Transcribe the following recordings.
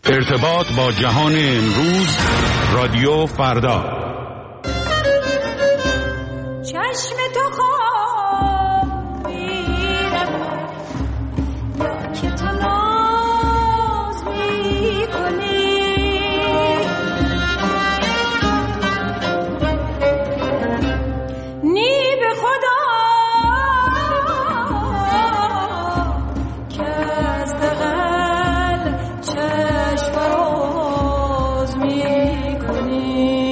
ارتباط با جهان امروز، رادیو فردا. چشم تو خواب می‌رود یا که تو ناز می‌کنی، نی به خدا که از دغل چشم فراز می‌کنی.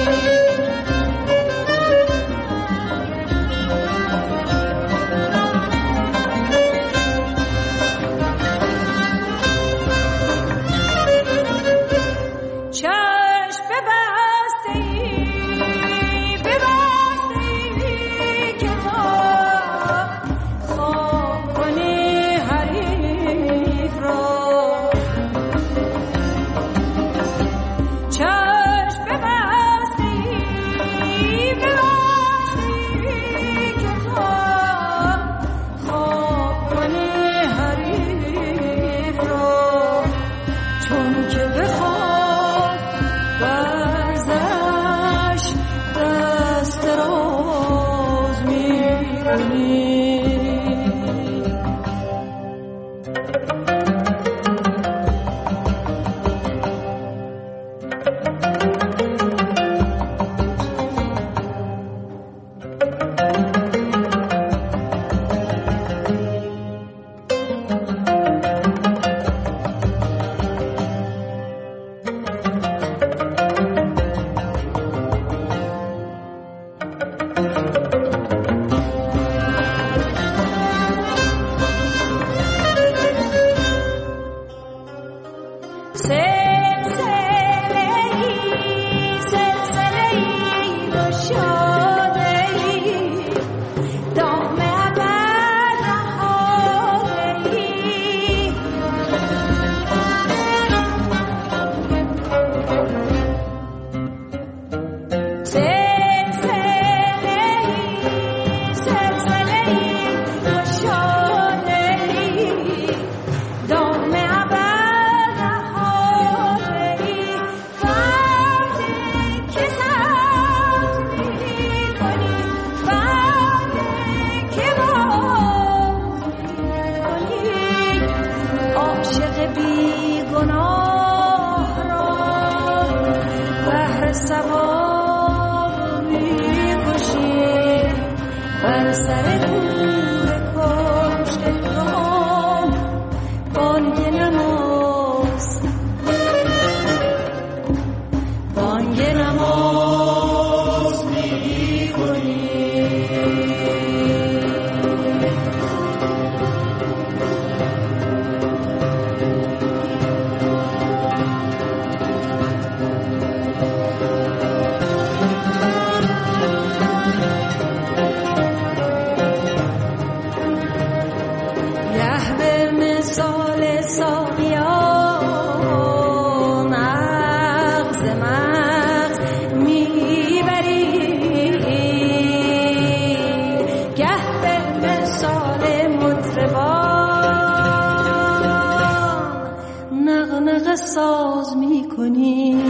ساز میکنی.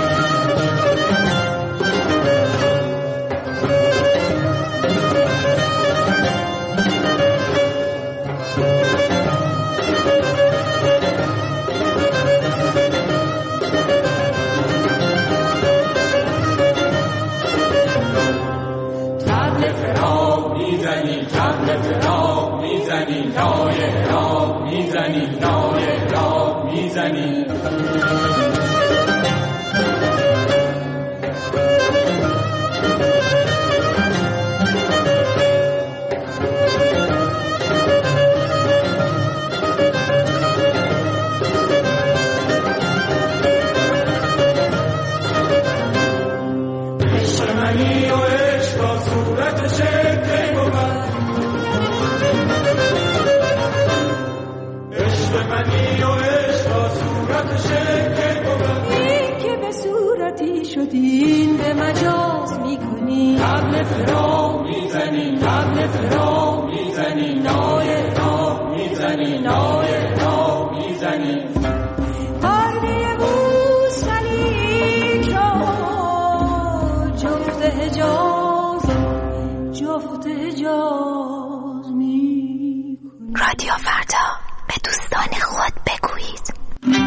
طبل فراق میزنی، طبل فراق میزنی، نای عراق میزنی، نای عراق میزنی. شدین به مجاز میکنی، طبل فراق میزنی، طبل فراق میزنی، نای عراق میزنی، نای عراق میزنی. پروین رادیو فردا به دوستان خود بگویید.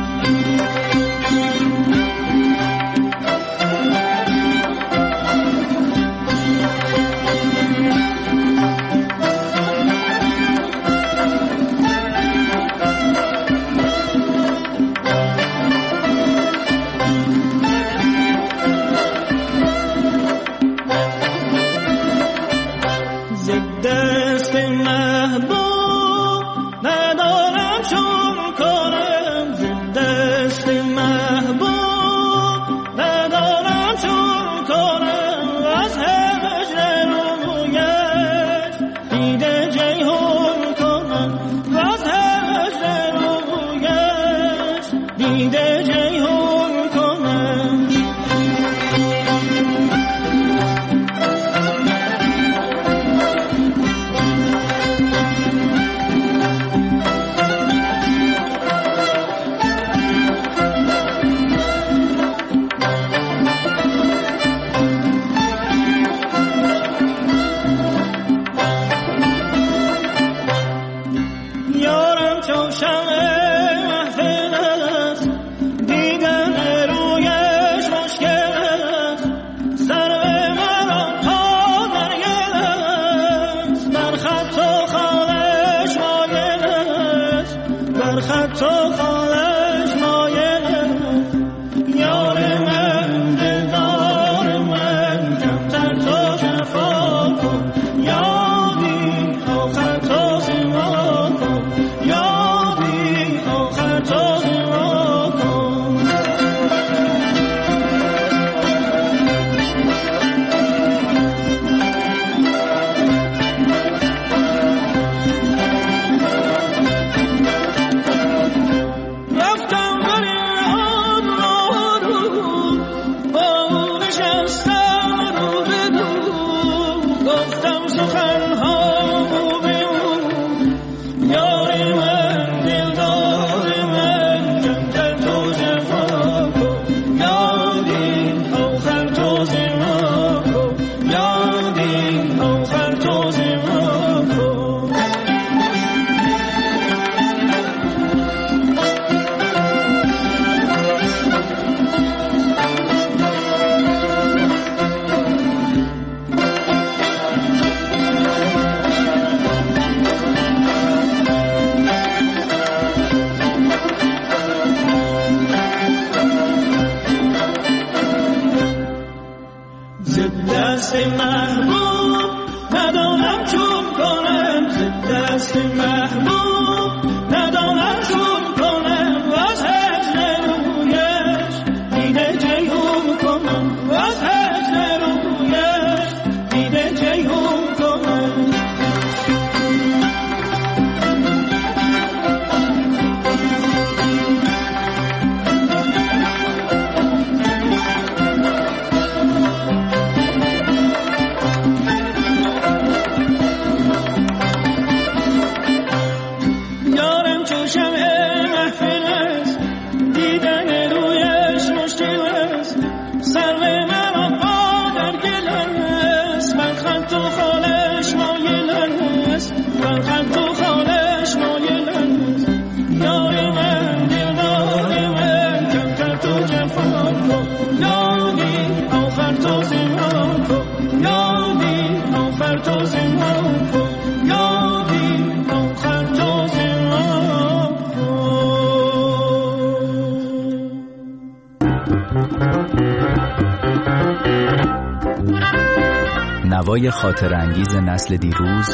نوای خاطر انگیز نسل دیروز،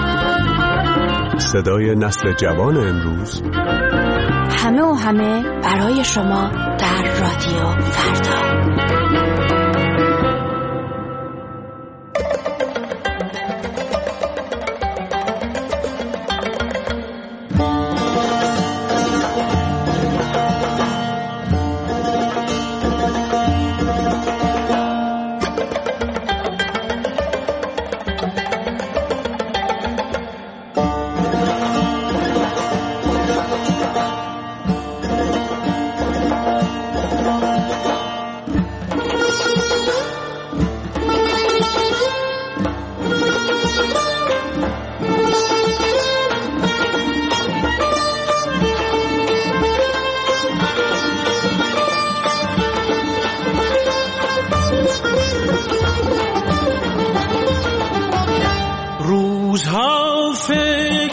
صدای نسل جوان امروز، همه و همه برای شما در رادیو فردا.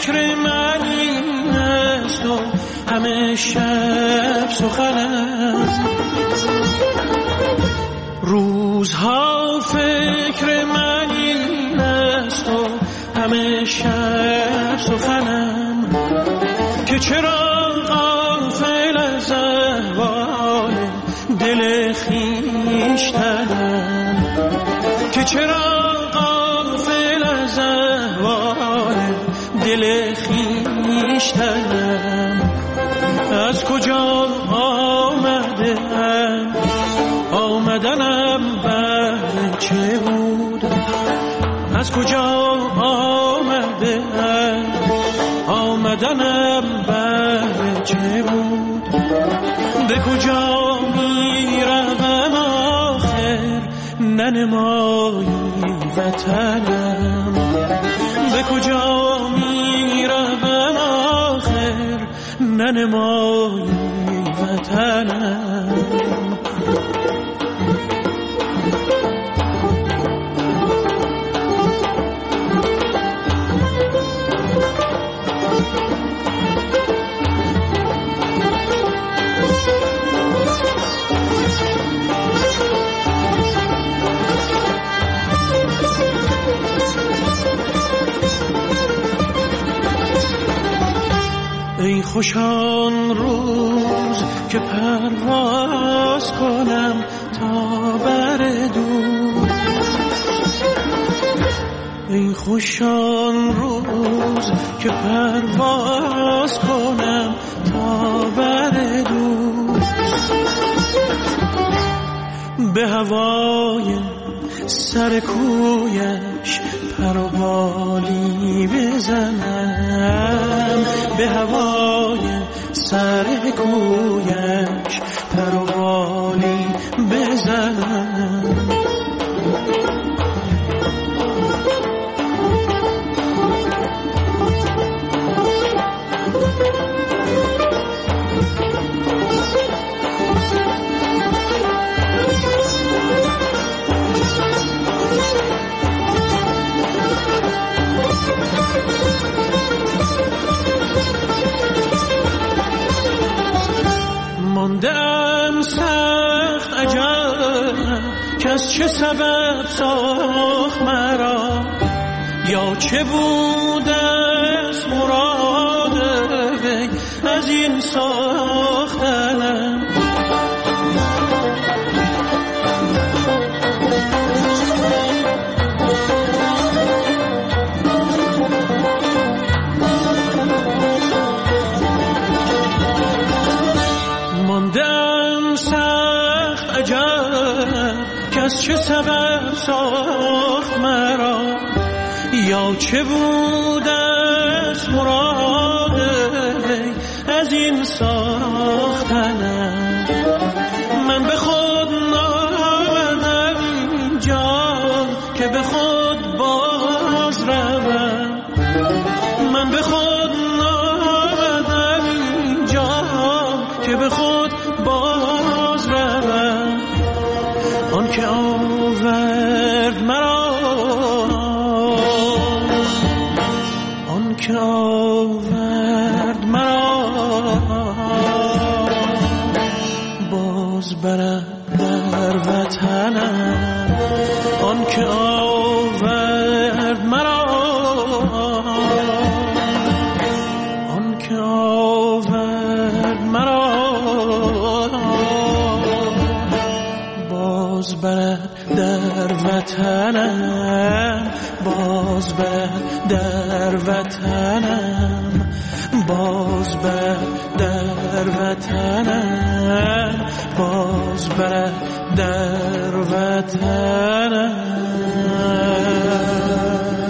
فکر من این است و همه شب سخن است. روزها فکر من این است و همه شب سخنم که چرا غافل از احوال دل خویشتنم، که چرا غافل از احوال دل خویشتنم. از کجا آمدنم بهر چه بود؟ از کجا آمدنم بهر چه بود؟ به کجا می روم آخر ننمایی وطنم؟ به کجا می روم آخر ننمایی وطنم؟ ای خوش آن روز که پرواز کنم تا بر دور، ای خوش آن روز که پرواز کنم تا بر دور، به هوای سر کویش پر و بالی بزنم، به هوای سر کویش پر و بالی بزنم. ماندم سخت عجب که از چه سبب ساخت مرا، یا چه بود از مراد وی از این ساختنم. ماندم سخت عجب که از چه سبب ساخت مرا، یا چه بود از مراد از این ساختنم. من به خود نآمدم اینجا که به خود باز روم، من به خود نآمدم اینجا که به خود باز روم. آن که آورد مرا، آن که آورد مرا باز برد در وطنم، آن که آورد مرا، آن که آورد مرا باز برد در وطنم، باز برد در وطنم، باز برد در وطنم، باز برد در وطنم.